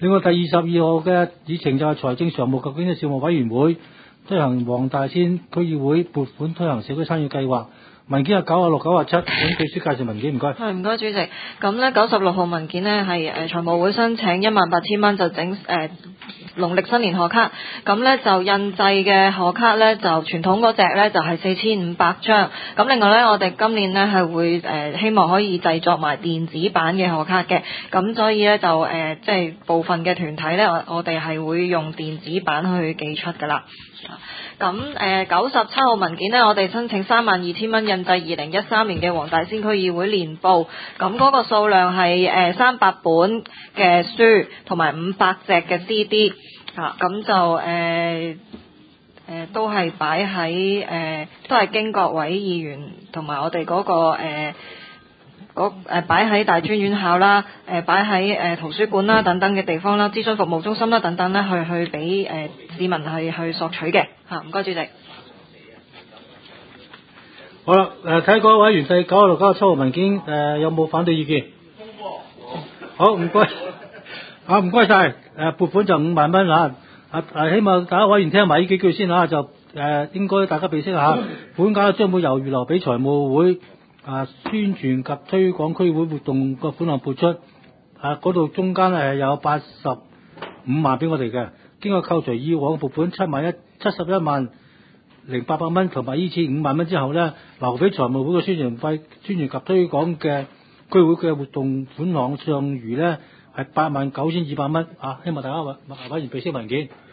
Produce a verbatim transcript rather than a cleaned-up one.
另外第二十二號嘅議程就係財政常務及經濟事務委員會推行黃大仙區議會撥款推行社區參與計劃。文件係九啊六、九啊七，請秘書介紹文件，唔該。 係，唔該主席。咁咧九十六號文件呢係誒財務會申請一萬八千蚊就整誒、呃、農曆新年賀卡。咁咧就印製嘅賀卡咧就傳統嗰隻咧就係四千五百張。咁另外咧我哋今年呢係會誒、呃、希望可以製作埋電子版嘅賀卡嘅。咁所以咧就誒即係部分嘅團體咧我我哋係會用電子版去寄出㗎啦。咁誒九十七號文件呢，我哋申請三萬二千蚊印製二零一三年嘅黃大仙區議會年報，咁嗰個數量係誒三百本嘅書同埋五百隻嘅 C D， 啊咁就誒誒、呃呃、都係擺喺誒都係經各位議員同埋我哋嗰、嗰個誒。呃嗰誒擺喺大專院校啦，誒擺喺誒圖書館啦等等嘅地方啦，諮詢服務中心啦等等咧，去去俾誒市民係去索取嘅嚇。唔該主席。 好啦，誒睇嗰位委員第九啊六、九啊七號文件，誒、呃、有冇反對意見？好，唔該。啊，唔該晒。誒撥款就五萬蚊嚇。啊誒，希望大家委員聽埋呢幾句先嚇，就誒、呃、應該大家備悉嚇。本屆將會由預留俾財務會。啊！宣傳及推廣區會活動個款項撥出，啊嗰度中間係有八十五萬俾我哋嘅，經過扣除以往撥款七萬一七十一萬零八百蚊同埋依次五萬蚊之後咧，留俾財務會嘅宣傳費、宣傳及推廣嘅區會嘅活動款項上餘咧係八萬九千二百蚊啊！希望大家委委員備悉文件。